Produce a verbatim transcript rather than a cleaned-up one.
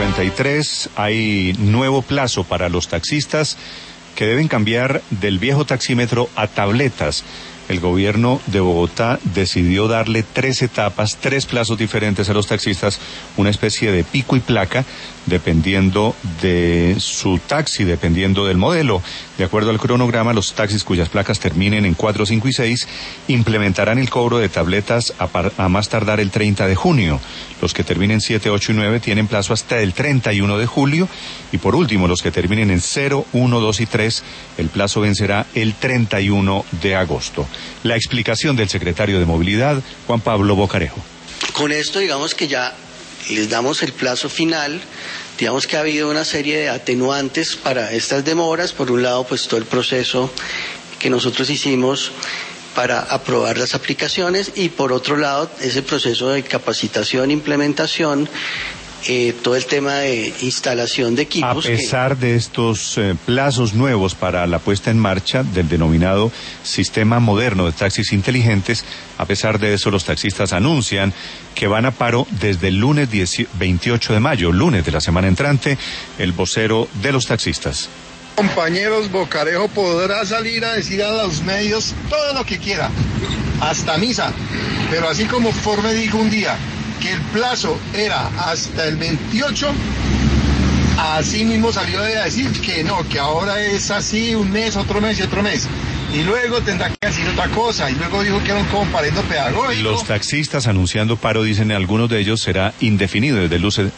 cincuenta y tres, hay nuevo plazo para los taxistas que deben cambiar del viejo taxímetro a tabletas. El gobierno de Bogotá decidió darle tres etapas, tres plazos diferentes a los taxistas, una especie de pico y placa, dependiendo de su taxi, dependiendo del modelo. De acuerdo al cronograma, los taxis cuyas placas terminen en cuatro, cinco y seis implementarán el cobro de tabletas a, par, a más tardar el treinta de junio. Los que terminen siete, ocho y nueve tienen plazo hasta el treinta y uno de julio. Y por último, los que terminen en cero, uno, dos y tres, el plazo vencerá el treinta y uno de agosto. La explicación del secretario de Movilidad, Juan Pablo Bocarejo. Con esto, digamos que ya les damos el plazo final. Digamos que ha habido una serie de atenuantes para estas demoras. Por un lado, pues todo el proceso que nosotros hicimos para aprobar las aplicaciones, y por otro lado, ese proceso de capacitación, implementación, eh, todo el tema de instalación de equipos. A pesar que... de estos eh, plazos nuevos para la puesta en marcha del denominado sistema moderno de taxis inteligentes, a pesar de eso, los taxistas anuncian que van a paro desde el lunes veintiocho de mayo, lunes de la semana entrante. El vocero de los taxistas. Compañeros, Bocarejo podrá salir a decir a los medios todo lo que quiera, hasta misa, pero así como Ford me dijo un día que el plazo era hasta el veintiocho, así mismo salió a decir que no, que ahora es así, un mes, otro mes y otro mes. Y luego tendrá que decir otra cosa, y luego dijo que era un comparendo pedagógico. Los taxistas anunciando paro, dicen algunos de ellos, será indefinido desde el lunes,